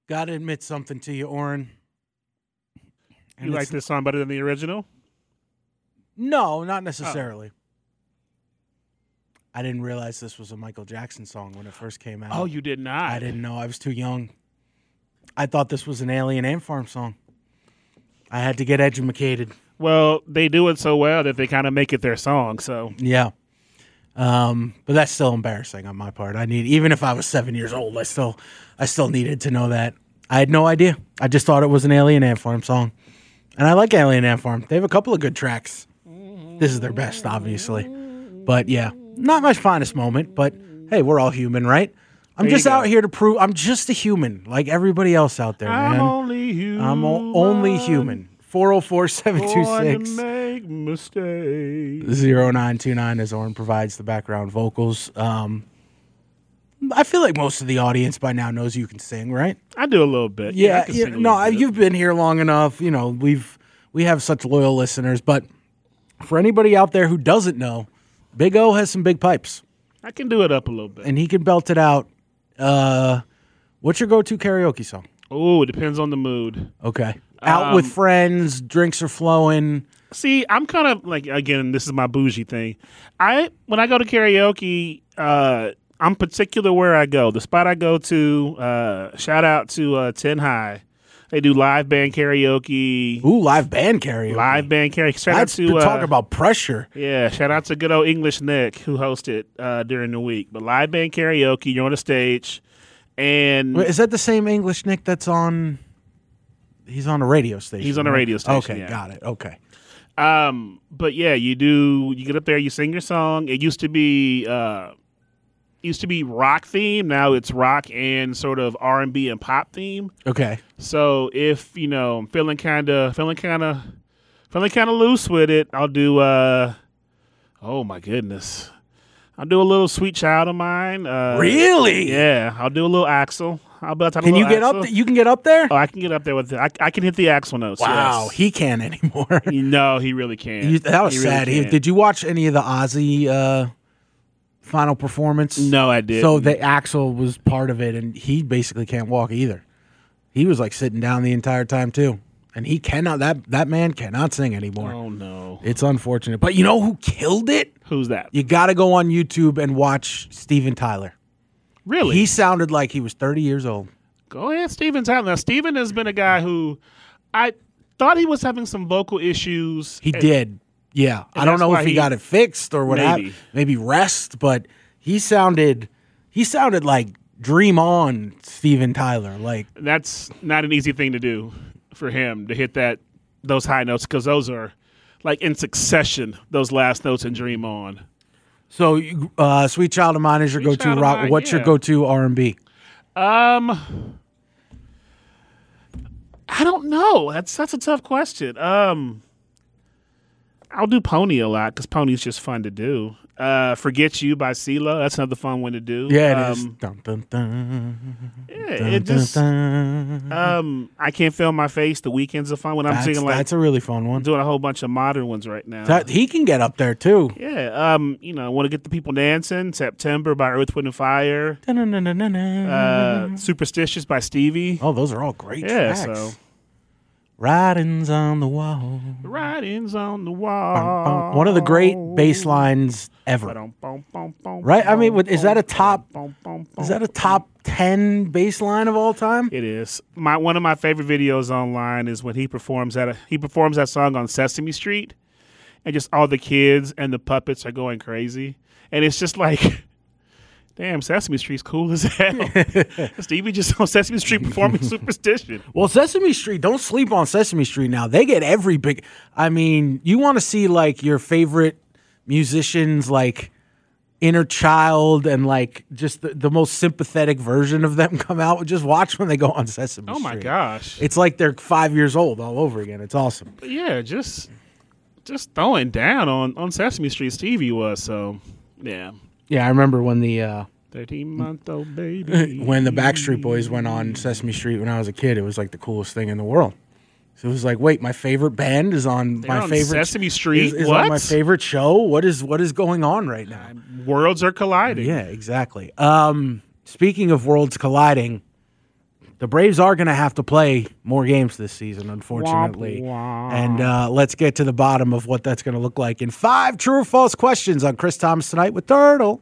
Gotta admit something to you, Oren. You like this song better than the original? No, not necessarily. I didn't realize this was a Michael Jackson song when it first came out. Oh, you did not? I didn't know. I was too young. I thought this was an Alien Ant Farm song. I had to get educated. Well, they do it so well that they kind of make it their song. So yeah, but that's still embarrassing on my part. Even if I was 7 years old, I still needed to know that. I had no idea. I just thought it was an Alien Ant Farm song, and I like Alien Ant Farm. They have a couple of good tracks. This is their best, obviously, but yeah, not my finest moment. But hey, we're all human, right? I'm just out here to prove I'm just a human, like everybody else out there, man. I'm only human. I'm only human. 404-726. Make mistakes. 0929 as Oren provides the background vocals. I feel like most of the audience by now knows you can sing, right? I do a little bit. Yeah, I can sing a little bit. You've been here long enough. You know, we have such loyal listeners. But for anybody out there who doesn't know, Big O has some big pipes. I can do it up a little bit. And he can belt it out. What's your go-to karaoke song? Oh, it depends on the mood. Okay. Out with friends, drinks are flowing. See, I'm kind of like, again, this is my bougie thing. When I go to karaoke, I'm particular where I go. The spot I go to, shout out to 10 High. They do live band karaoke. Ooh, live band karaoke. Live band karaoke. Shout out to talk about pressure. Yeah, shout out to good old English Nick who hosted during the week. But live band karaoke, you're on the stage, and wait, is that the same English Nick that's on? He's on a radio station. He's on a radio station. Okay, yeah. got it. Okay. But yeah, you get up there, you sing your song. It used to be rock theme. Now it's rock and sort of R&B and pop theme. Okay. So if I'm feeling kind of loose with it, I'll do. Oh my goodness, I'll do a little Sweet Child of Mine. Really? Yeah, I'll do a little Axl. Can you get up? You can get up there. Oh, I can get up there with it. I can hit the Axl notes. Wow, yes. He can't anymore. No, he really can't. That was sad. Really Did you watch any of the Ozzy final performance? No, I didn't. So the Axl was part of it, and he basically can't walk either. He was like sitting down the entire time too, and he cannot. That man cannot sing anymore. Oh no, it's unfortunate. But you know who killed it? Who's that? You got to go on YouTube and watch Steven Tyler. Really? He sounded like he was 30 years old. Go ahead, Steven Tyler. Now, Steven has been a guy who I thought he was having some vocal issues. He did. Yeah. I don't know if he got it fixed or what happened. Maybe rest, but he sounded like Dream On Steven Tyler. Like, that's not an easy thing to do for him to hit those high notes, because those are like in succession, those last notes in Dream On. So, Sweet Child of Mine is your go-to rock. What's your go-to R&B? I don't know. That's a tough question. I'll do Pony a lot because Pony's just fun to do. Forget You by CeeLo. That's another fun one to do. Yeah, it is. Dun, dun, dun, it just. I Can't Feel My Face. The Weeknd's a fun one. I'm singing that's a really fun one. I'm doing a whole bunch of modern ones right now. He can get up there too. Yeah. Want to get the people dancing. September by Earth, Wind and Fire. Superstitious by Stevie. Oh, those are all great tracks. So. Writings on the Wall. Writings on the Wall. One of the great bass lines ever. Right? I mean, is that a top 10 bass line of all time? It is. One of my favorite videos online is when he performs that song on Sesame Street, and just all the kids and the puppets are going crazy. And it's just like, damn, Sesame Street's cool as hell. Stevie just on Sesame Street performing Superstition. Well, Sesame Street, don't sleep on Sesame Street now. They get every big... I mean, you want to see, like, your favorite musicians, like, inner child and, like, just the most sympathetic version of them come out. Just watch when they go on Sesame Street. Oh, my gosh. It's like they're 5 years old all over again. It's awesome. But yeah, just throwing down on Sesame Street Stevie was, so, yeah. Yeah, I remember when the 13-month-old baby. When the Backstreet Boys went on Sesame Street when I was a kid, it was like the coolest thing in the world. So it was like, wait, my favorite band is on favorite Sesame Street. Is what? On my favorite show. What is going on right now? Worlds are colliding. Yeah, exactly. Speaking of worlds colliding, The Braves are going to have to play more games this season, unfortunately. Womp womp. And let's get to the bottom of what that's going to look like in 5 true or false questions on Chris Thomas Tonight with Turtle.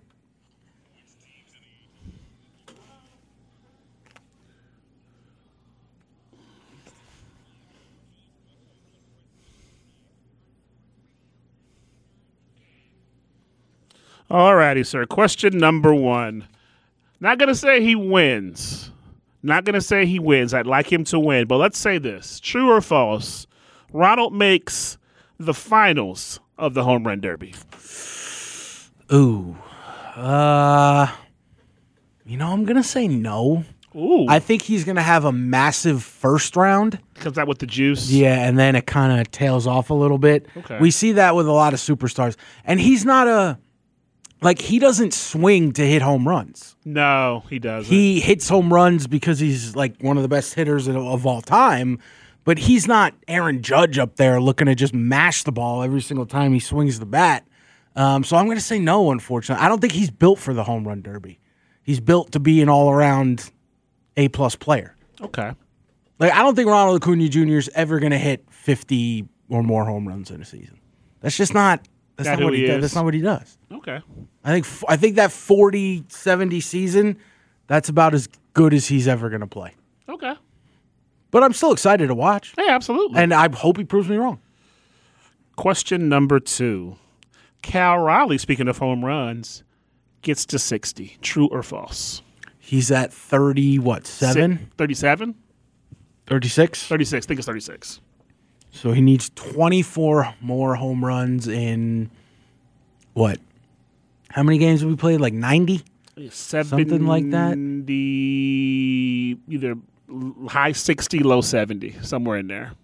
Alrighty, sir. Question number 1. Not going to say he wins. Not going to say he wins. I'd like him to win. But let's say this. True or false? Ronald makes the finals of the Home Run Derby. Ooh. I'm going to say no. Ooh. I think he's going to have a massive first round. Comes out with the juice. Yeah, and then it kind of tails off a little bit. Okay. We see that with a lot of superstars. And he's not he doesn't swing to hit home runs. No, he doesn't. He hits home runs because he's like one of the best hitters of all time, but he's not Aaron Judge up there looking to just mash the ball every single time he swings the bat. So I'm going to say no, unfortunately. I don't think he's built for the home run derby. He's built to be an all-around A-plus player. Okay. Like, I don't think Ronald Acuna Jr. is ever going to hit 50 or more home runs in a season. That's just not. That's not what he does. That's not what he does. Okay. I think that 40-70 season, that's about as good as he's ever going to play. Okay. But I'm still excited to watch. Yeah, absolutely. And I hope he proves me wrong. Question number 2. Cal Raleigh, speaking of home runs, gets to 60. True or false? He's at 7? 37? 36? 36. I think it's 36. So he needs 24 more home runs in what? How many games have we played? Like 90? Something like that? Either high 60, low 70, somewhere in there.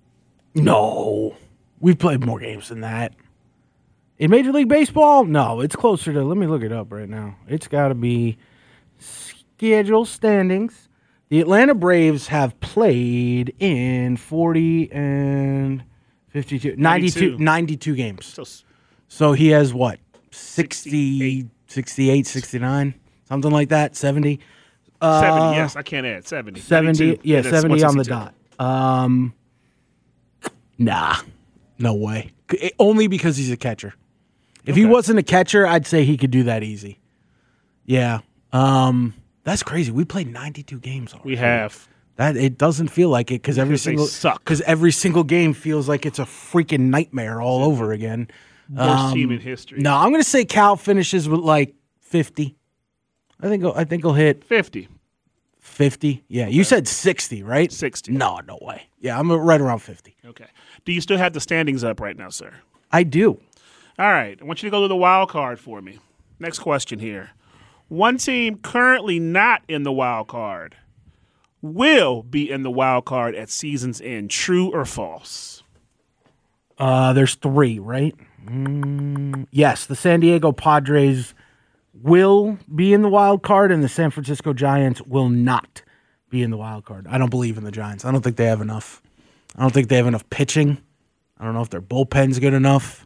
No. We've played more games than that. In Major League Baseball? No, it's closer to, let me look it up right now. It's got to be schedule standings. The Atlanta Braves have played in 40 and 52, 92 games. So he has what? 60, 68, 69, something like that, 70. 70, yes, I can't add 70. 70, yeah, 70 on the 162. dot. Nah, no way. Only because he's a catcher. If he wasn't a catcher, I'd say he could do that easy. Yeah. That's crazy. We played 92 games already. We have. That it doesn't feel like it because every single game feels like it's a freaking nightmare all over again. Worst team in history. No, I'm going to say Cal finishes with like 50. I think he'll hit 50. 50. Yeah, you said 60, right? 60. No way. Yeah, I'm right around 50. Okay. Do you still have the standings up right now, sir? I do. All right. I want you to go to the wild card for me. Next question here. One team currently not in the wild card will be in the wild card at season's end. True or false? There's 3, right? Yes, the San Diego Padres will be in the wild card, and the San Francisco Giants will not be in the wild card. I don't believe in the Giants. I don't think they have enough. I don't think they have enough pitching. I don't know if their bullpen's good enough.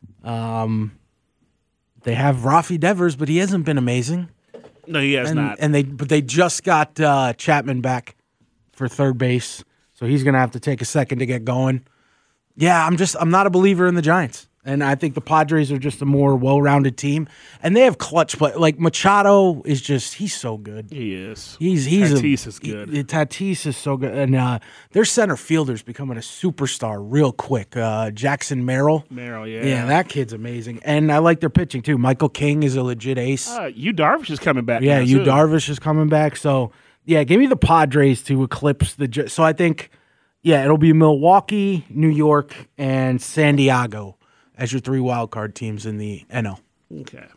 They have Rafi Devers, but he hasn't been amazing. No, he has not. But they just got Chapman back for third base, so he's going to have to take a second to get going. Yeah, I'm not a believer in the Giants. And I think the Padres are just a more well-rounded team, and they have clutch play. Like Machado is he's so good. He is. Tatis is good. Tatis is so good, and their center fielder's becoming a superstar real quick. Jackson Merrill. Yeah, that kid's amazing, and I like their pitching too. Michael King is a legit ace. Yu Darvish is coming back. Yeah, Yu Darvish is coming back. So yeah, give me the Padres to eclipse the. So I think, it'll be Milwaukee, New York, and San Diego as your 3 wild card teams in the NL. Okay.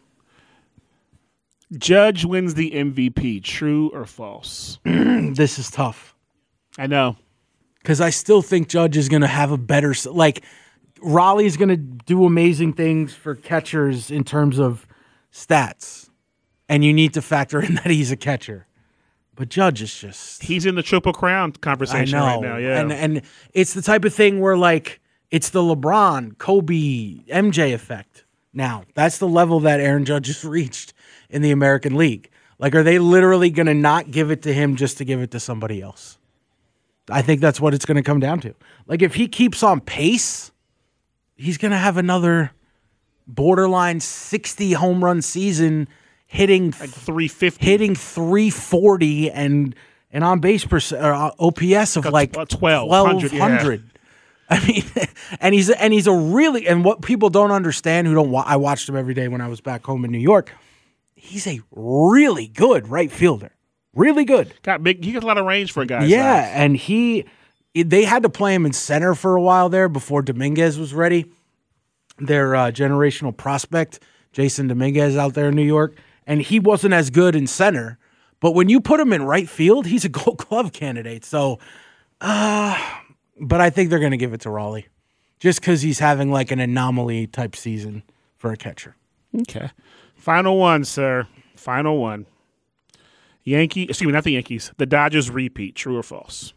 Judge wins the MVP. True or false? This is tough. I know. Because I still think Judge is going to have a better... Like, Raleigh's going to do amazing things for catchers in terms of stats. And you need to factor in that he's a catcher. But Judge is just... He's in the Triple Crown conversation right now, yeah. And it's the type of thing where, like... It's the LeBron, Kobe, MJ effect now. That's the level that Aaron Judge has reached in the American League. Like, are they literally going to not give it to him just to give it to somebody else? I think that's what it's going to come down to. Like, if he keeps on pace, he's going to have another borderline 60 home run season, hitting like 350, hitting 340, and on base OPS of like 1200. Yeah. I mean, and he's a really, and what people don't understand who don't I watched him every day when I was back home in New York. He's a really good right fielder. Really good. Got big. He got a lot of range for a guy. Yeah, size. And they had to play him in center for a while there before Dominguez was ready. Their generational prospect, Jason Dominguez, out there in New York, and he wasn't as good in center. But when you put him in right field, he's a Gold Glove candidate. So, but I think they're going to give it to Raleigh, just because he's having like an anomaly type season for a catcher. Okay, final one, sir. Final one. Not the Yankees. The Dodgers repeat. True or false?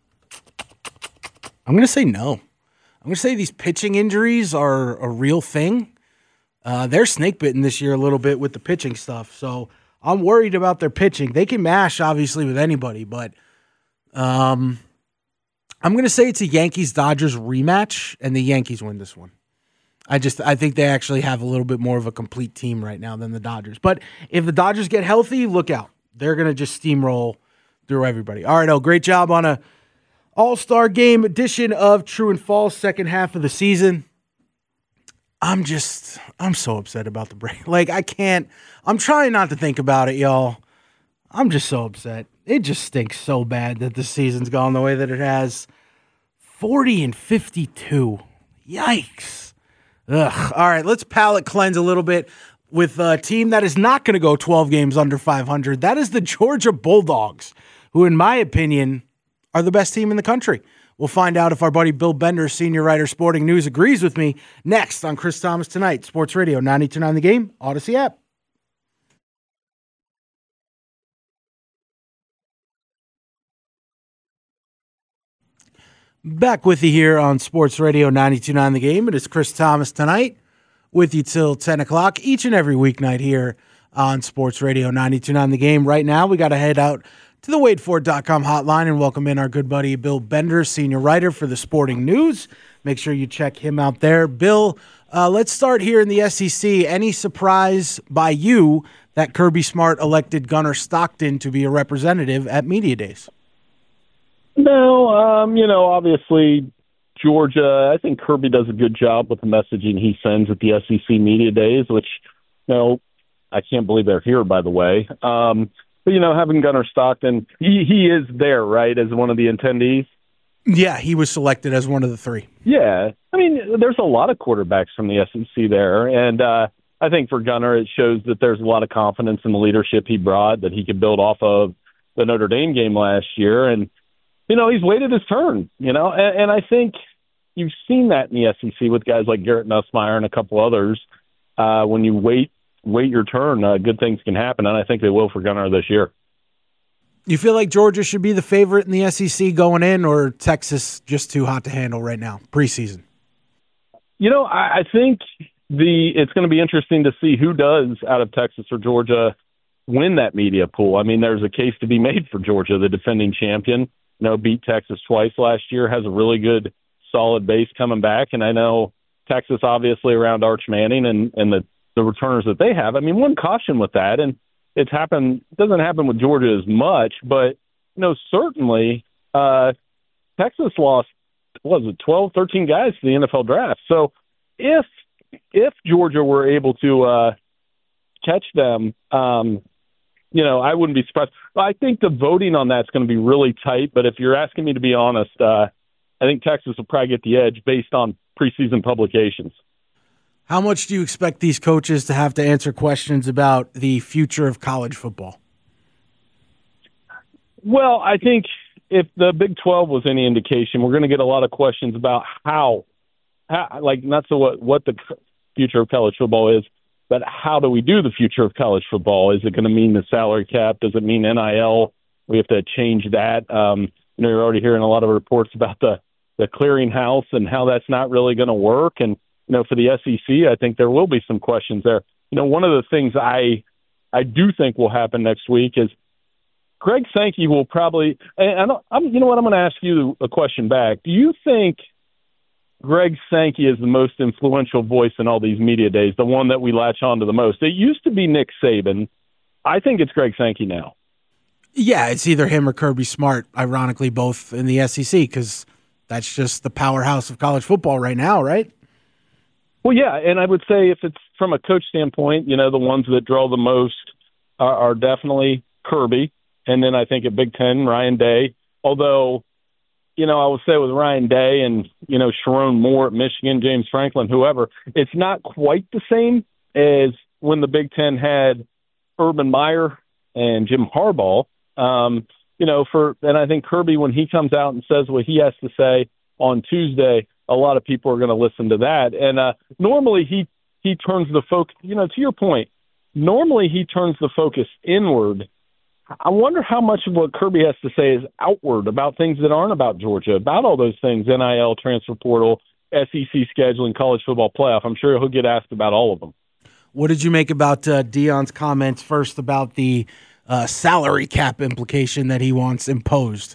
I'm going to say no. I'm going to say these pitching injuries are a real thing. They're snake bitten this year a little bit with the pitching stuff. So I'm worried about their pitching. They can mash, obviously, with anybody, but I'm going to say it's a Yankees-Dodgers rematch, and the Yankees win this one. I think they actually have a little bit more of a complete team right now than the Dodgers. But if the Dodgers get healthy, look out. They're going to just steamroll through everybody. All right, great job on a All-Star Game edition of True and False, second half of the season. I'm so upset about the break. Like, I'm trying not to think about it, y'all. I'm just so upset. It just stinks so bad that the season's gone the way that it has. 40-52. Yikes. Ugh. All right, let's palate cleanse a little bit with a team that is not going to go 12 games under 500. That is the Georgia Bulldogs, who, in my opinion, are the best team in the country. We'll find out if our buddy Bill Bender, senior writer, Sporting News, agrees with me next on Chris Thomas Tonight, Sports Radio 92.9 The Game, Odyssey app. Back with you here on Sports Radio 92.9 The Game. It is Chris Thomas Tonight with you till 10 o'clock each and every weeknight here on Sports Radio 92.9 The Game. Right now, we got to head out to the WadeFord.com hotline and welcome in our good buddy Bill Bender, senior writer for the Sporting News. Make sure you check him out there. Bill, let's start here in the SEC. Any surprise by you that Kirby Smart elected Gunnar Stockton to be a representative at Media Days? No, obviously Georgia, I think Kirby does a good job with the messaging he sends at the SEC Media Days, which, I can't believe they're here, by the way. But, having Gunnar Stockton, he is there, right, as one of the attendees? Yeah, he was selected as one of the three. Yeah. I mean, there's a lot of quarterbacks from the SEC there, and I think for Gunnar it shows that there's a lot of confidence in the leadership he brought that he could build off of the Notre Dame game last year, and he's waited his turn, and I think you've seen that in the SEC with guys like Garrett Nussmeier and a couple others. When you wait your turn, good things can happen, and I think they will for Gunnar this year. You feel like Georgia should be the favorite in the SEC going in, or Texas just too hot to handle right now, preseason? I think it's going to be interesting to see who does out of Texas or Georgia win that media pool. I mean, there's a case to be made for Georgia, the defending champion. Beat Texas twice last year, has a really good, solid base coming back. And I know Texas, obviously, around Arch Manning and the returners that they have. I mean, one caution with that, and it doesn't happen with Georgia as much, but, certainly Texas lost, 12, 13 guys to the NFL draft. So if Georgia were able to catch them, I wouldn't be surprised. I think the voting on that's going to be really tight, but if you're asking me to be honest, I think Texas will probably get the edge based on preseason publications. How much do you expect these coaches to have to answer questions about the future of college football? Well, I think if the Big 12 was any indication, we're going to get a lot of questions about how not so what the future of college football is, but how do we do the future of college football? Is it going to mean the salary cap? Does it mean NIL? We have to change that. You're already hearing a lot of reports about the clearinghouse and how that's not really going to work. And, for the SEC, I think there will be some questions there. One of the things I I do think will happen next week is Greg Sankey will probably. And you know what? I'm going to ask you a question back. Do you think Greg Sankey is the most influential voice in all these media days, the one that we latch on to the most? It used to be Nick Saban. I think it's Greg Sankey now. Yeah, it's either him or Kirby Smart, ironically, both in the SEC, because that's just the powerhouse of college football right now, right? Well, yeah, and I would say if it's from a coach standpoint, you know, the ones that draw the most are definitely Kirby, and then I think at Big Ten, Ryan Day. Although, you know, I would say with Ryan Day and, you know, Sharon Moore at Michigan, James Franklin, whoever, it's not quite the same as when the Big Ten had Urban Meyer and Jim Harbaugh. You know, and I think Kirby, when he comes out and says what he has to say on Tuesday, a lot of people are going to listen to that. And normally he turns the focus, you know, to your point, normally he turns the focus inward. I wonder how much of what Kirby has to say is outward about things that aren't about Georgia, about all those things, NIL, transfer portal, SEC scheduling, college football playoff. I'm sure he'll get asked about all of them. What did you make about Deion's comments first about the salary cap implication that he wants imposed?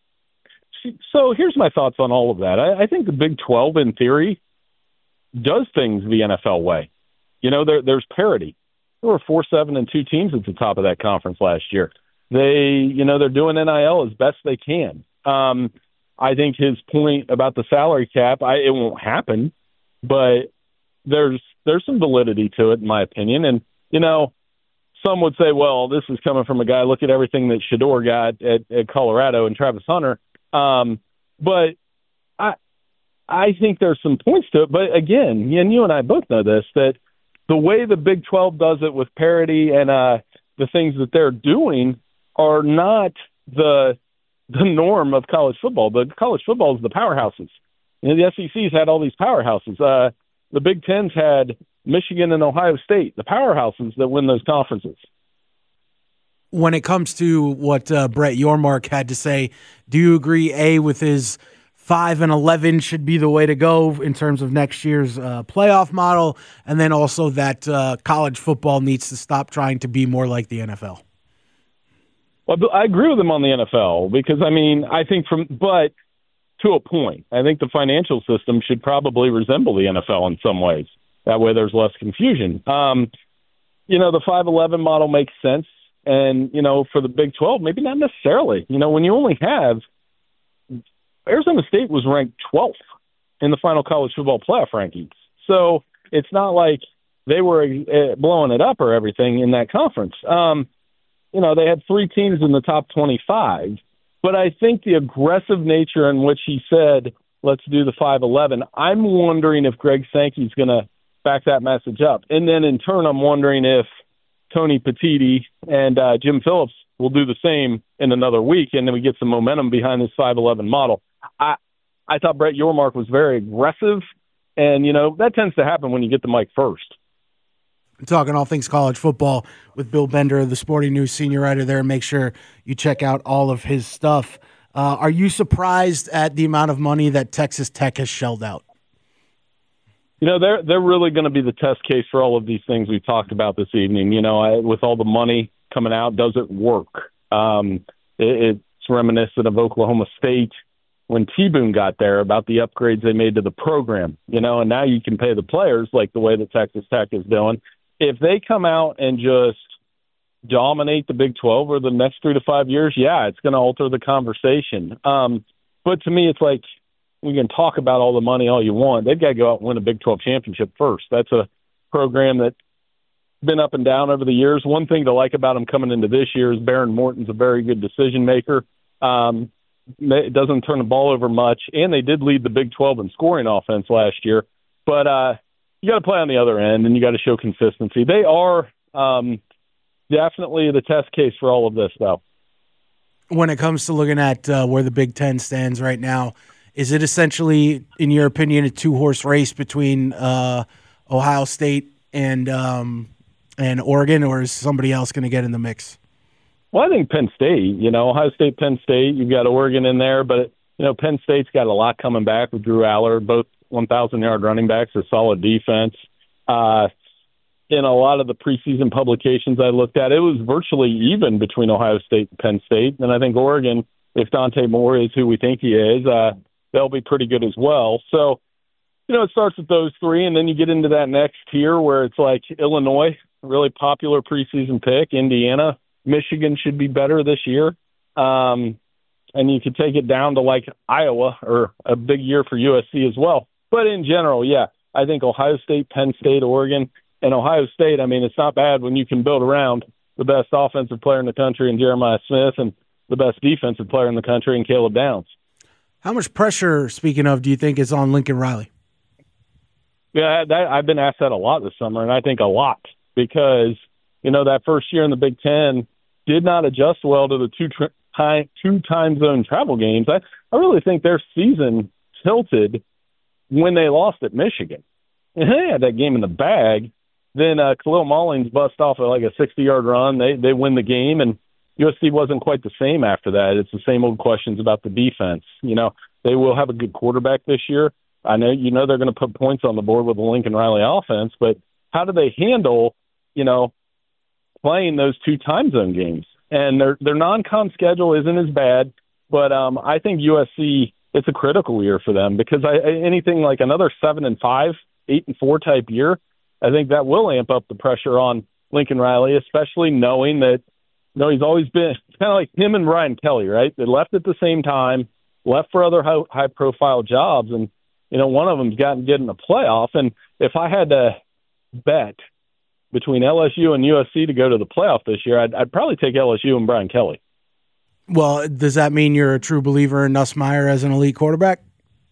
So here's my thoughts on all of that. I think the Big 12, in theory, does things the NFL way. You know, there's parity. There were 4, 7, and 2 teams at the top of that conference last year. They're doing NIL as best they can. I think his point about the salary cap, it won't happen, but there's some validity to it, in my opinion. And, you know, some would say, well, this is coming from a guy, look at everything that Shedeur got at Colorado and Travis Hunter. But I think there's some points to it. But again, and you and I both know this, that the way the Big 12 does it with parity and the things that they're doing are not the norm of college football. But college football is the powerhouses. You know, the SEC's had all these powerhouses. The Big Ten's had Michigan and Ohio State, the powerhouses that win those conferences. When it comes to what Brett Yormark had to say, do you agree, with his 5-11 should be the way to go in terms of next year's playoff model, and then also that college football needs to stop trying to be more like the NFL? Well, I agree with him on the NFL because, I mean, I think but to a point, I think the financial system should probably resemble the NFL in some ways. That way there's less confusion. You know, the 5-11 model makes sense. And, you know, for the Big 12, maybe not necessarily. You know, when you only have Arizona State was ranked 12th in the final college football playoff rankings. So it's not like they were blowing it up or everything in that conference. You know, they had 3 teams in the top 25. But I think the aggressive nature in which he said, let's do the 5-11, I'm wondering if Greg Sankey's going to back that message up. And then in turn, I'm wondering if Tony Petitti and Jim Phillips will do the same in another week, and then we get some momentum behind this 5-11 model. I thought Brett Yormark was very aggressive, and, you know, that tends to happen when you get the mic first. Talking all things college football with Bill Bender, the Sporting News senior writer there. Make sure you check out all of his stuff. Are you surprised at the amount of money that Texas Tech has shelled out? You know, they're really going to be the test case for all of these things we've talked about this evening. You know, with all the money coming out, does it work? It's reminiscent of Oklahoma State when T-Boone got there about the upgrades they made to the program. You know, and now you can pay the players like the way that Texas Tech is doing. If they come out and just dominate the Big 12 over the next 3 to 5 years, yeah, it's going to alter the conversation. But to me, it's like, we can talk about all the money all you want. They've got to go out and win a Big 12 championship first. That's a program that's been up and down over the years. One thing to like about him coming into this year is Baron Morton's a very good decision maker. It doesn't turn the ball over much, and they did lead the Big 12 in scoring offense last year. But you got to play on the other end, and you got to show consistency. They are definitely the test case for all of this, though. When it comes to looking at where the Big Ten stands right now, is it essentially, in your opinion, a 2-horse race between Ohio State and Oregon, or is somebody else going to get in the mix? Well, I think Penn State. You know, Ohio State, Penn State. You've got Oregon in there, but you know, Penn State's got a lot coming back with Drew Aller, both 1,000-yard running backs, a solid defense. You in a lot of the preseason publications I looked at, it was virtually even between Ohio State and Penn State. And I think Oregon, if Dante Moore is who we think he is, they'll be pretty good as well. So, it starts with those three, and then you get into that next tier where it's like Illinois, really popular preseason pick, Indiana, Michigan should be better this year. And you could take it down to like Iowa, or a big year for USC as well. But in general, yeah, I think Ohio State, Penn State, Oregon, and Ohio State, I mean, it's not bad when you can build around the best offensive player in the country in Jeremiah Smith and the best defensive player in the country in Caleb Downs. How much pressure, speaking of, do you think is on Lincoln Riley? Yeah, I've been asked that a lot this summer, and I think a lot because, that first year in the Big Ten did not adjust well to the two time zone travel games. I really think their season tilted when they lost at Michigan. And they had that game in the bag. Then Khalil Mullings bust off like a 60-yard run. They win the game, and USC wasn't quite the same after that. It's the same old questions about the defense. They will have a good quarterback this year. I know they're going to put points on the board with the Lincoln Riley offense, but how do they handle, playing those two time zone games? And their non-con schedule isn't as bad, but I think USC, it's a critical year for them because anything like another 7-5, 8-4 type year, I think that will amp up the pressure on Lincoln Riley, especially knowing that he's always been kind of like him and Brian Kelly, right? They left at the same time, left for other high-profile jobs, and one of them's gotten get in the playoff. And if I had to bet between LSU and USC to go to the playoff this year, I'd probably take LSU and Brian Kelly. Well, does that mean you're a true believer in Nussmeier as an elite quarterback?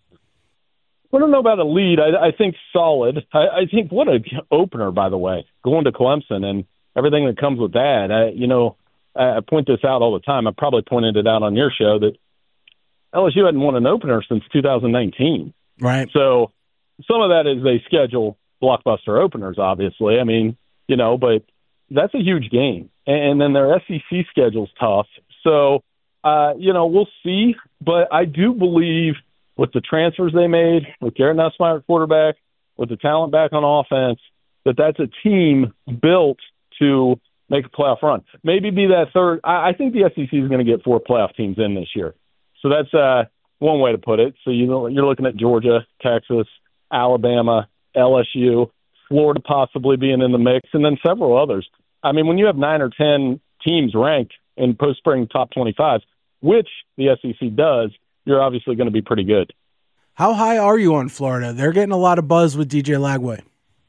I don't know about elite. I think solid. I think what an opener, by the way, going to Clemson and everything that comes with that. I point this out all the time. I probably pointed it out on your show that LSU hadn't won an opener since 2019. Right. So some of that is they schedule blockbuster openers, obviously. I mean, but that's a huge game. And then their SEC schedule's tough. So, we'll see. But I do believe with the transfers they made, with Garrett Nussmeier at quarterback, with the talent back on offense, that's a team built to make a playoff run. Maybe be that third. I think the SEC is going to get 4 playoff teams in this year. So that's one way to put it. So you're looking at Georgia, Texas, Alabama, LSU, Florida possibly being in the mix, and then several others. I mean, when you have 9 or 10 teams ranked in post-spring top 25, which the SEC does, you're obviously going to be pretty good. How high are you on Florida? They're getting a lot of buzz with DJ Lagway.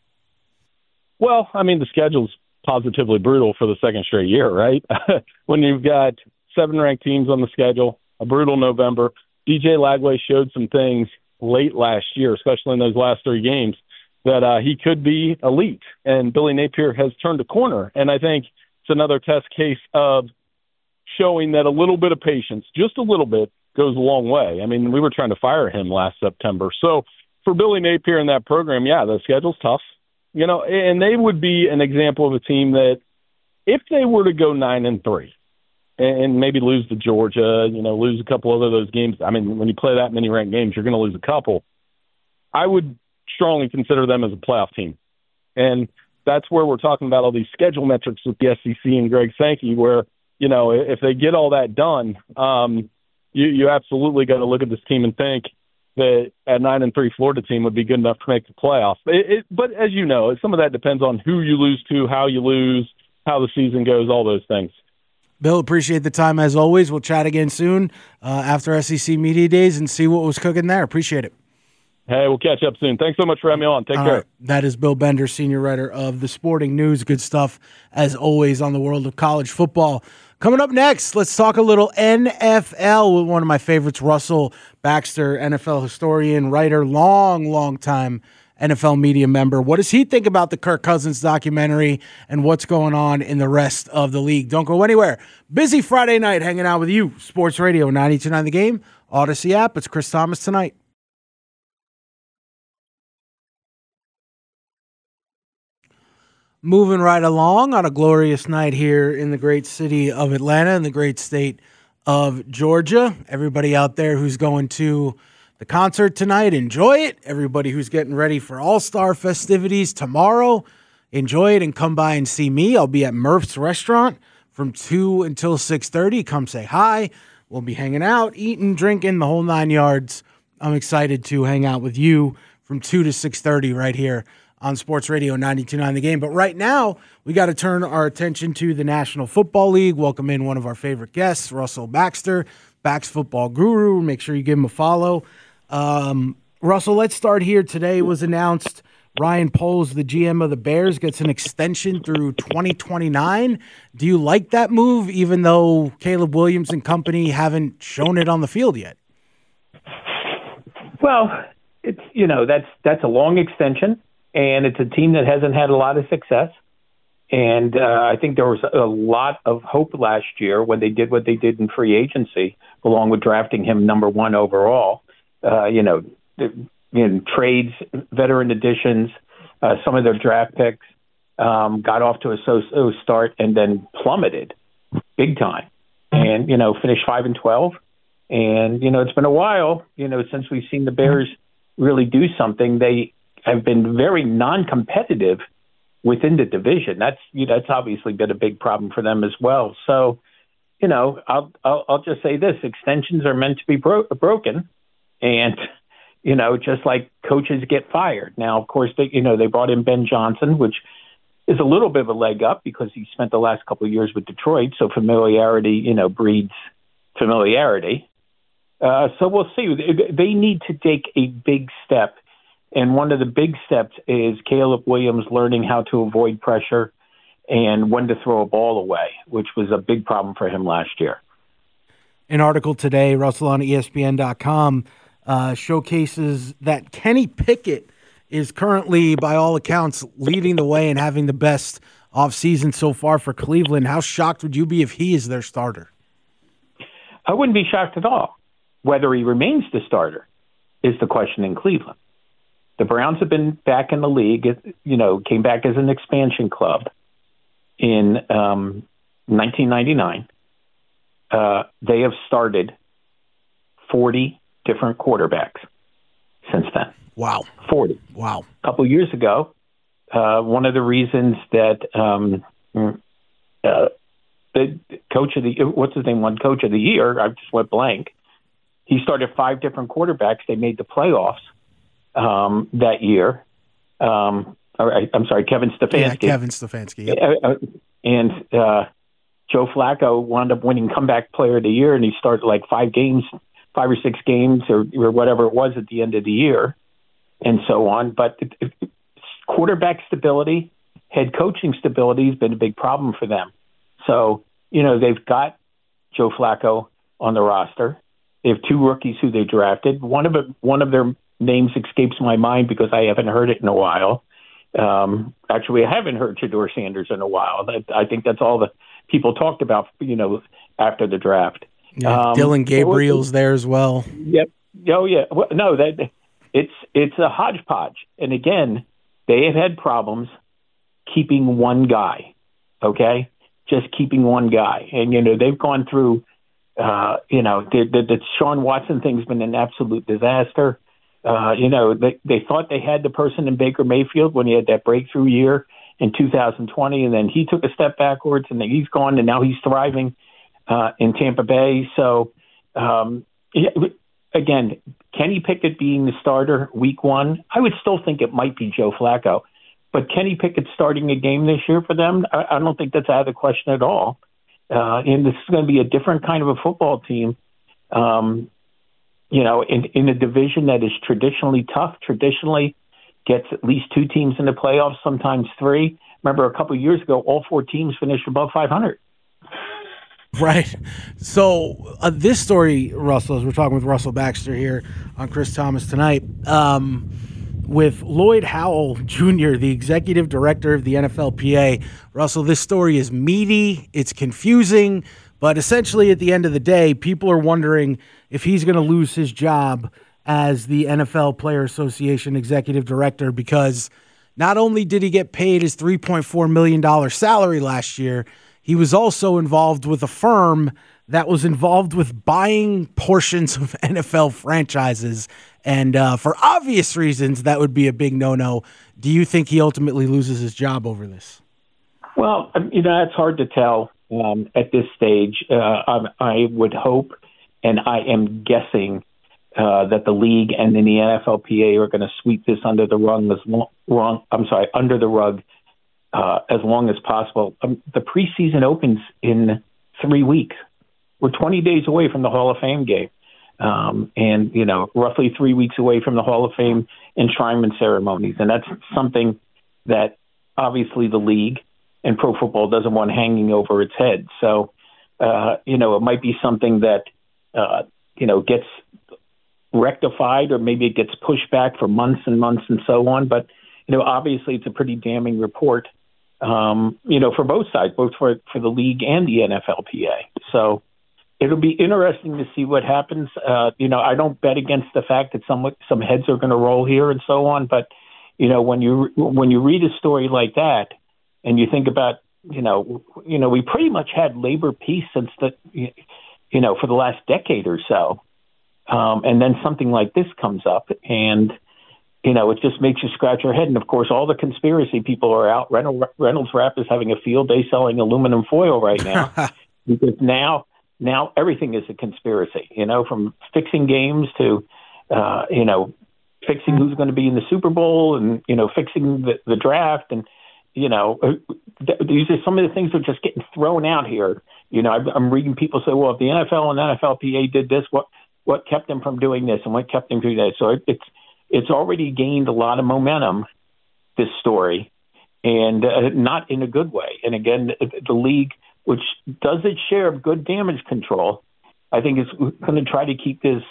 Well, I mean, the schedule's positively brutal for the second straight year, right? When you've got 7 ranked teams on the schedule, a brutal November. DJ Lagway showed some things late last year, especially in those last 3 games, that he could be elite. And Billy Napier has turned a corner. And I think it's another test case of showing that a little bit of patience, just a little bit, goes a long way. I mean, we were trying to fire him last September. So for Billy Napier in that program, yeah, the schedule's tough. And they would be an example of a team that if they were to go 9-3 and maybe lose to Georgia, lose a couple of those games. I mean, when you play that many ranked games, you're going to lose a couple. I would strongly consider them as a playoff team. And that's where we're talking about all these schedule metrics with the SEC and Greg Sankey, where, if they get all that done, you absolutely got to look at this team and think that a 9-3 Florida team would be good enough to make the playoffs. But as you know, some of that depends on who you lose to, how you lose, how the season goes, all those things. Bill, appreciate the time as always. We'll chat again soon after SEC Media Days and see what was cooking there. Appreciate it. Hey, we'll catch up soon. Thanks so much for having me on. Take care. That is Bill Bender, senior writer of The Sporting News. Good stuff, as always, on the world of college football. Coming up next, let's talk a little NFL with one of my favorites, Russell Baxter, NFL historian, writer, long time NFL media member. What does he think about the Kirk Cousins documentary and what's going on in the rest of the league? Don't go anywhere. Busy Friday night hanging out with you. Sports Radio 92.9 The Game, Odyssey app. It's Chris Thomas tonight. Moving right along on a glorious night here in the great city of Atlanta and the great state of Georgia. Everybody out there who's going to the concert tonight, enjoy it. Everybody who's getting ready for All-Star festivities tomorrow, enjoy it and come by and see me. I'll be at Murph's Restaurant from 2 until 6:30. Come say hi. We'll be hanging out, eating, drinking, the whole 9 yards. I'm excited to hang out with you from 2 to 6:30 right here on Sports Radio 92.9 The Game. But right now, we got to turn our attention to the National Football League. Welcome in one of our favorite guests, Russell Baxter, Bax Football Guru. Make sure you give him a follow. Russell, let's start here. Today was announced Ryan Poles, the GM of the Bears, gets an extension through 2029. Do you like that move, even though Caleb Williams and company haven't shown it on the field yet? Well, it's that's a long extension, and it's a team that hasn't had a lot of success. And I think there was a lot of hope last year when they did what they did in free agency, along with drafting him number 1 overall. Trades, veteran additions, some of their draft picks got off to a so-so start and then plummeted big time, and finished 5-12. And it's been a while, since we've seen the Bears really do something. They have been very non-competitive within the division. That's obviously been a big problem for them as well. So, I'll just say this: extensions are meant to be broken, and just like coaches get fired. Now, of course, they brought in Ben Johnson, which is a little bit of a leg up because he spent the last couple of years with Detroit. So familiarity, breeds familiarity. So we'll see. They need to take a big step. And one of the big steps is Caleb Williams learning how to avoid pressure and when to throw a ball away, which was a big problem for him last year. An article today, Russell, on ESPN.com, showcases that Kenny Pickett is currently, by all accounts, leading the way and having the best offseason so far for Cleveland. How shocked would you be if he is their starter? I wouldn't be shocked at all. Whether he remains the starter is the question in Cleveland. The Browns have been back in the league, came back as an expansion club in 1999. They have started 40 different quarterbacks since then. Wow. 40. Wow. A couple of years ago, one of the reasons that the coach of the, what's his name, won coach of the year, I just went blank. He started 5 different quarterbacks. They made the playoffs that year. I'm sorry, Kevin Stefanski. Yeah, Kevin Stefanski. Yep. And Joe Flacco wound up winning comeback player of the year, and he started like 5 or 6 games or whatever it was at the end of the year and so on. But quarterback stability, head coaching stability has been a big problem for them. So, they've got Joe Flacco on the roster. They have 2 rookies who they drafted. One of their names escapes my mind because I haven't heard it in a while. Actually, I haven't heard Shedeur Sanders in a while. I think that's all the people talked about, after the draft. Yeah, Dylan Gabriel's there as well. Yep. Oh, yeah. Well, no, it's a hodgepodge. And again, they have had problems keeping one guy. Okay, just keeping one guy, and they've gone through. The Sean Watson thing's been an absolute disaster. They thought they had the person in Baker Mayfield when he had that breakthrough year in 2020, and then he took a step backwards, and then he's gone, and now he's thriving in Tampa Bay. So, again, Kenny Pickett being the starter week 1, I would still think it might be Joe Flacco. But Kenny Pickett starting a game this year for them, I don't think that's out of the question at all. And this is going to be a different kind of a football team, in a division that is traditionally tough, traditionally gets at least 2 teams in the playoffs, sometimes 3. Remember, a couple of years ago, all 4 teams finished above 500. Right. So this story, Russell, as we're talking with Russell Baxter here on Chris Thomas tonight, with Lloyd Howell Jr., the executive director of the NFLPA. Russell, this story is meaty, it's confusing, but essentially at the end of the day, people are wondering if he's going to lose his job as the NFL Player Association executive director, because not only did he get paid his $3.4 million salary last year, he was also involved with a firm that was involved with buying portions of NFL franchises. And for obvious reasons, that would be a big no-no. Do you think he ultimately loses his job over this? Well, that's hard to tell at this stage. I would hope, and I am guessing, that the league and then the NFLPA are going to sweep this under the rug as long as possible. The preseason opens in 3 weeks. We're 20 days away from the Hall of Fame game, and roughly 3 weeks away from the Hall of Fame enshrinement ceremonies, and that's something that obviously the league and pro football doesn't want hanging over its head. So, it might be something that gets rectified, or maybe it gets pushed back for months and months and so on. But obviously, it's a pretty damning report. For both sides, both for the league and the NFLPA. So it'll be interesting to see what happens. I don't bet against the fact that some heads are going to roll here and so on. But when you read a story like that, and you think about we pretty much had labor peace since for the last decade or so, and then something like this comes up, and it just makes you scratch your head. And, of course, all the conspiracy people are out. Reynolds Wrap is having a field day selling aluminum foil right now because now everything is a conspiracy, from fixing games to, fixing who's going to be in the Super Bowl and, fixing the draft. And, these are some of the things that are just getting thrown out here. I'm reading people say, well, if the NFL and NFLPA did this, what kept them from doing this and what kept them doing that? So it's already gained a lot of momentum, this story, and not in a good way. And again, the league, which does its share of good damage control, I think is going to try to keep this,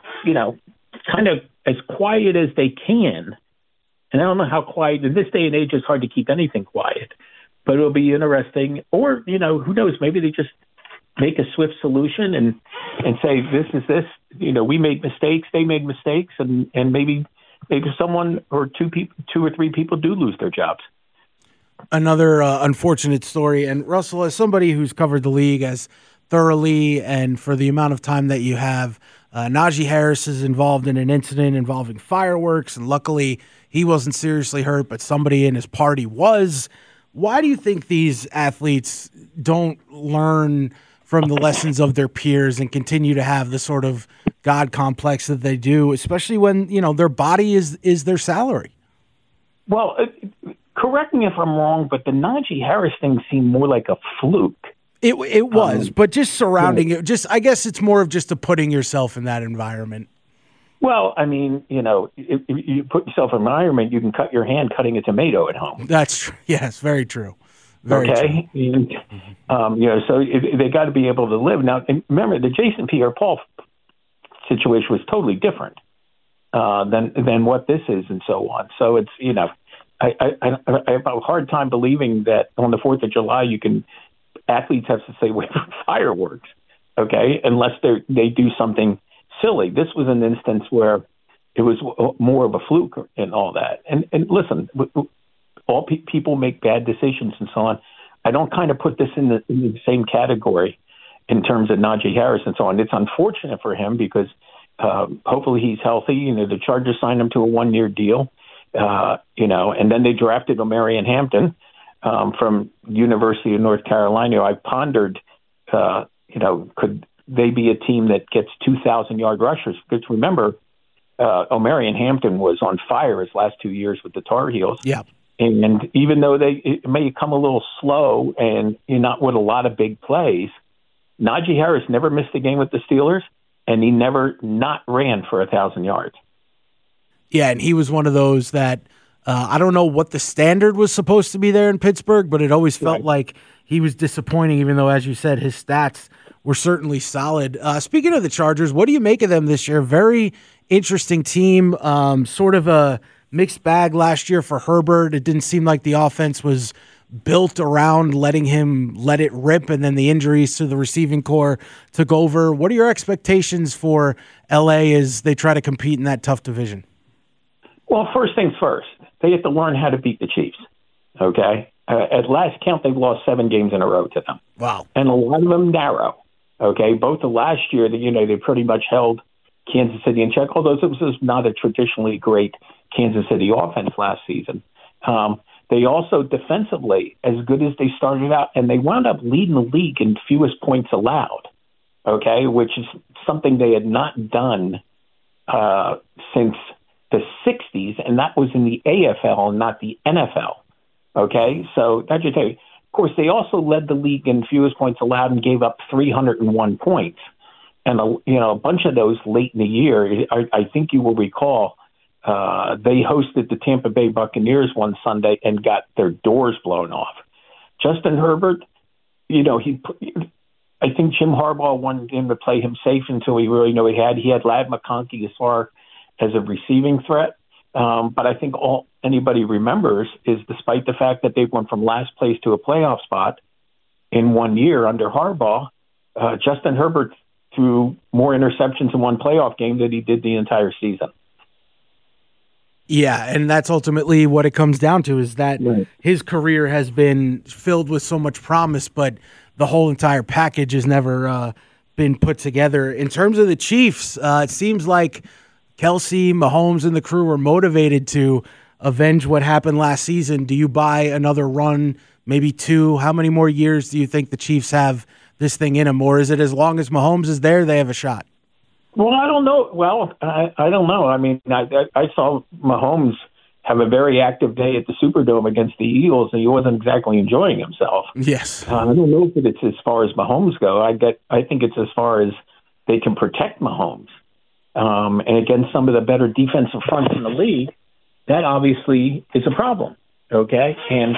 kind of as quiet as they can. And I don't know how quiet in this day and age. It's hard to keep anything quiet, but it'll be interesting. Or who knows? Maybe they just make a swift solution and say this is this. We made mistakes. They made mistakes, and maybe someone or two or three people do lose their jobs. Another unfortunate story. And Russell, as somebody who's covered the league as thoroughly and for the amount of time that you have, Najee Harris is involved in an incident involving fireworks, and luckily he wasn't seriously hurt, but somebody in his party was. Why do you think these athletes don't learn from the lessons of their peers and continue to have the sort of God complex that they do, especially when, their body is their salary? Well, correct me if I'm wrong, but the Najee Harris thing seemed more like a fluke. It was, but just surrounding it, I guess it's more of just putting yourself in that environment. Well, I mean, if you put yourself in an environment, you can cut your hand cutting a tomato at home. That's true. Yes, very true. Very okay. True. And, so they got to be able to live. Now, remember, the Jason Pierre-Paul situation was totally different than what this is and so on. So it's, I have a hard time believing that on the 4th of July, athletes have to stay away from fireworks, okay, unless they do something silly. This was an instance where it was more of a fluke and all that. And listen, all people make bad decisions and so on. I don't kind of put this in the same category in terms of Najee Harris and so on. It's unfortunate for him because hopefully he's healthy. The Chargers signed him to a 1-year deal, and then they drafted Omarion Hampton from University of North Carolina. I pondered, could they be a team that gets 2,000-yard rushers? Because remember, Omarion Hampton was on fire his last 2 years with the Tar Heels. Yeah. And even though it may come a little slow and not with a lot of big plays, Najee Harris never missed a game with the Steelers, and he never not ran for 1,000 yards. Yeah, and he was one of those that I don't know what the standard was supposed to be there in Pittsburgh, but it always felt like he was disappointing, even though, as you said, his stats were certainly solid. Speaking of the Chargers, what do you make of them this year? Very interesting team, sort of a mixed bag last year for Herbert. It didn't seem like the offense was built around letting him let it rip, and then the injuries to the receiving core took over. What are your expectations for L.A. as they try to compete in that tough division? Well, first things first, they have to learn how to beat the Chiefs, okay? At last count, they've lost 7 games in a row to them. Wow. And a lot of them narrow, Okay, both the last year that they pretty much held Kansas City in check, although this was not a traditionally great Kansas City offense last season. They also defensively, as good as they started out, and they wound up leading the league in fewest points allowed, okay, which is something they had not done since the 60s, and that was in the AFL, not the NFL, okay? So that should tell you. Of course, they also led the league in fewest points allowed and gave up 301 points. And, a bunch of those late in the year, I think you will recall, they hosted the Tampa Bay Buccaneers one Sunday and got their doors blown off. Justin Herbert, I think Jim Harbaugh wanted him to play him safe until he really knew he had. He had Ladd McConkey as far as a receiving threat. But I think all anybody remembers is despite the fact that they went from last place to a playoff spot in 1 year under Harbaugh, Justin Herbert threw more interceptions in one playoff game than he did the entire season. Yeah, and that's ultimately what it comes down to is that his career has been filled with so much promise, but the whole entire package has never been put together. In terms of the Chiefs, it seems like Kelsey, Mahomes, and the crew were motivated to avenge what happened last season. Do you buy another run, maybe two? How many more years do you think the Chiefs have this thing in them? Or is it as long as Mahomes is there, they have a shot? Well, I don't know. Well, I don't know. I mean, I saw Mahomes have a very active day at the Superdome against the Eagles, and he wasn't exactly enjoying himself. Yes. I don't know if it's as far as Mahomes go. I think it's as far as they can protect Mahomes. And against some of the better defensive fronts in the league, that obviously is a problem. Okay? And,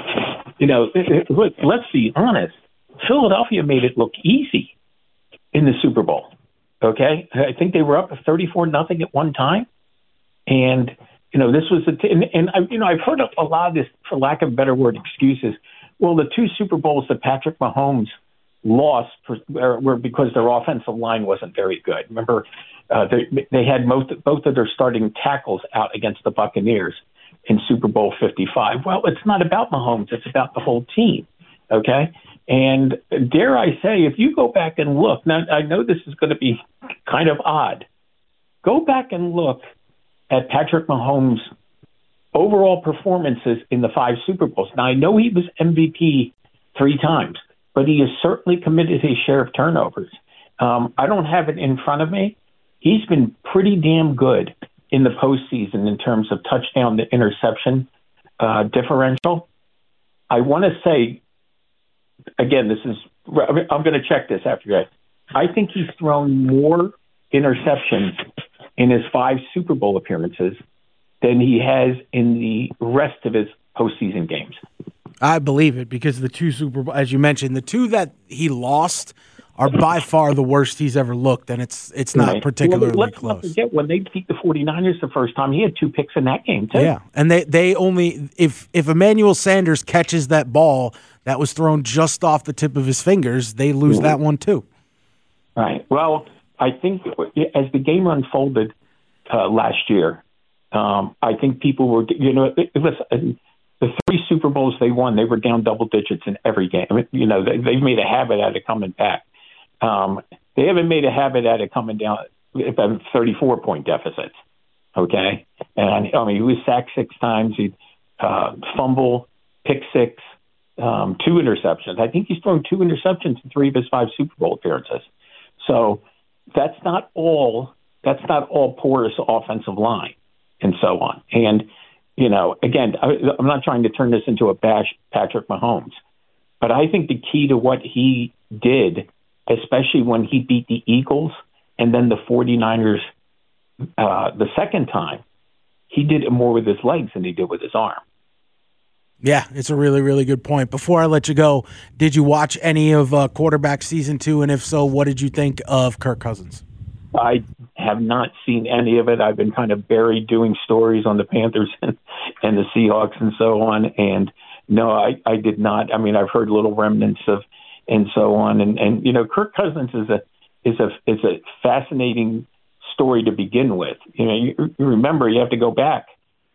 let's be honest. Philadelphia made it look easy in the Super Bowl. Okay? I think they were up 34-0 at one time. And, this was I've heard a lot of this, for lack of a better word, excuses. Well, the two Super Bowls that Patrick Mahomes lost were because their offensive line wasn't very good. Remember, they had both of their starting tackles out against the Buccaneers in Super Bowl 55. Well, it's not about Mahomes. It's about the whole team. Okay? And dare I say, if you go back and look, now I know this is going to be kind of odd. Go back and look at Patrick Mahomes' overall performances in the 5 Super Bowls. Now, I know he was MVP 3 times, but he has certainly committed his share of turnovers. I don't have it in front of me. He's been pretty damn good in the postseason in terms of touchdown to interception differential. I want to say, again, I'm going to check this after that. I think he's thrown more interceptions in his 5 Super Bowl appearances than he has in the rest of his postseason games. I believe it because the 2 Super Bowl, as you mentioned, the 2 that he lost are by far the worst he's ever looked, and it's not particularly let's close. Not forget, when they beat the 49ers the first time, he had 2 picks in that game, too. Yeah, and they only, if Emmanuel Sanders catches that ball that was thrown just off the tip of his fingers, they lose that one, too. Right. Well, I think as the game unfolded last year, I think people were, listen, the 3 Super Bowls they won, they were down double digits in every game. I mean, they've made a habit out of coming back. They haven't made a habit out of coming down 34-point deficits. Okay, and he was sacked 6 times. He fumble, pick 6, 2 interceptions. I think he's thrown 2 interceptions in 3 of his 5 Super Bowl appearances. So that's not all porous offensive line and so on. And again, I'm not trying to turn this into a bash Patrick Mahomes, but I think the key to what he did, especially when he beat the Eagles and then the 49ers the second time, he did it more with his legs than he did with his arm. Yeah, it's a really, really good point. Before I let you go, did you watch any of Quarterback Season 2? And if so, what did you think of Kirk Cousins? I have not seen any of it. I've been kind of buried doing stories on the Panthers and the Seahawks and so on. And no, I did not. I mean, I've heard little remnants of and so on. And Kirk Cousins is a fascinating story to begin with. You remember you have to go back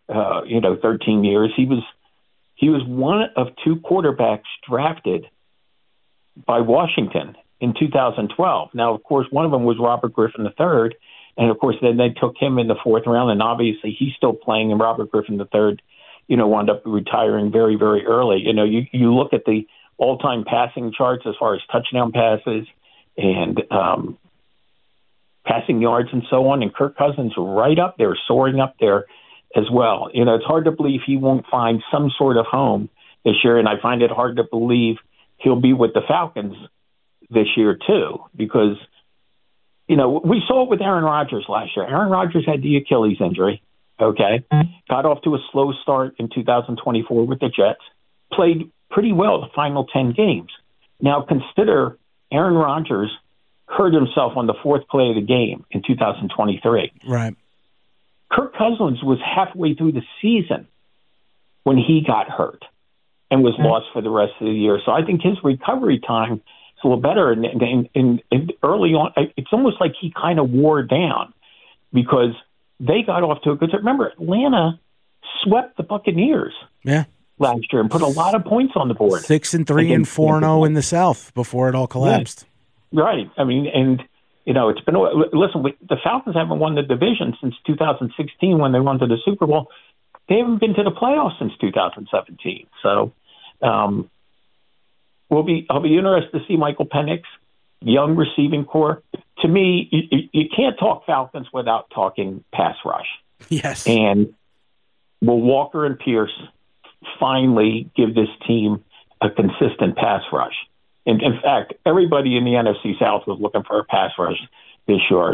13 years. He was one of 2 quarterbacks drafted by Washington in 2012. Now, of course, one of them was Robert Griffin III, and of course, then they took him in the fourth round, and obviously he's still playing, and Robert Griffin III, wound up retiring very, very early. You look at the all-time passing charts as far as touchdown passes and passing yards and so on, and Kirk Cousins right up there, soaring up there as well. It's hard to believe he won't find some sort of home this year, and I find it hard to believe he'll be with the Falcons this year too, because, we saw it with Aaron Rodgers last year. Aaron Rodgers had the Achilles injury, okay? Got off to a slow start in 2024 with the Jets, played pretty well the final 10 games. Now consider Aaron Rodgers hurt himself on the fourth play of the game in 2023. Right. Kirk Cousins was halfway through the season when he got hurt and was lost for the rest of the year. So I think his recovery time is a little better. And early on, it's almost like he kind of wore down because they got off to a good start. Remember, Atlanta swept the Buccaneers last year and put a lot of points on the board. 6-3 and 4-0 in the South before it all collapsed. Yeah. Right. I mean, and it's been the Falcons haven't won the division since 2016 when they won to the Super Bowl. They haven't been to the playoffs since 2017. So I'll be interested to see Michael Penix, young receiving core. To me, you can't talk Falcons without talking pass rush. Yes. And will Walker and Pierce finally give this team a consistent pass rush? And in fact, everybody in the NFC South was looking for a pass rush this year.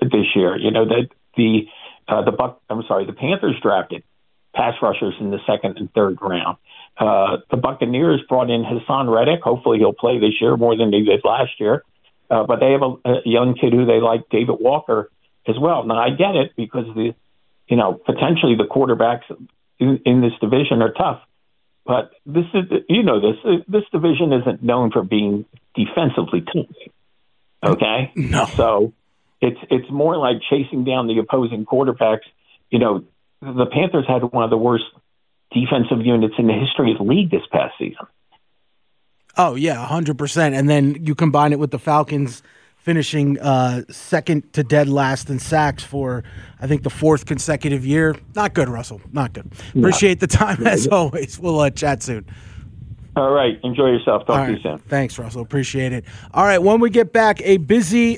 The Panthers drafted pass rushers in the second and third round. The Buccaneers brought in Hassan Reddick. Hopefully he'll play this year more than they did last year. But they have a young kid who they like, David Walker, as well. Now, I get it because potentially the quarterbacks in this division are tough. But this division isn't known for being defensively tough. Okay? No. So it's more like chasing down the opposing quarterbacks. The Panthers had one of the worst defensive units in the history of the league this past season. Oh, yeah, 100%. And then you combine it with the Falcons finishing second to dead last in sacks for, I think, the fourth consecutive year. Not good, Russell. Not good. Appreciate the time, as always. We'll chat soon. All right. Enjoy yourself. Talk to you soon. Thanks, Russell. Appreciate it. All right. When we get back, a busy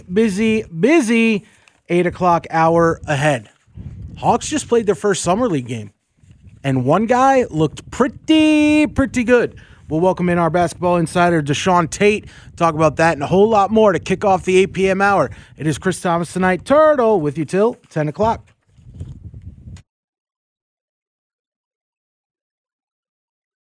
8 o'clock hour ahead. Hawks just played their first Summer League game, and one guy looked pretty good. We'll welcome in our basketball insider, Deshaun Tate, talk about that and a whole lot more to kick off the 8 p.m. hour. It is Chris Thomas tonight, Turtle, with you till 10 o'clock.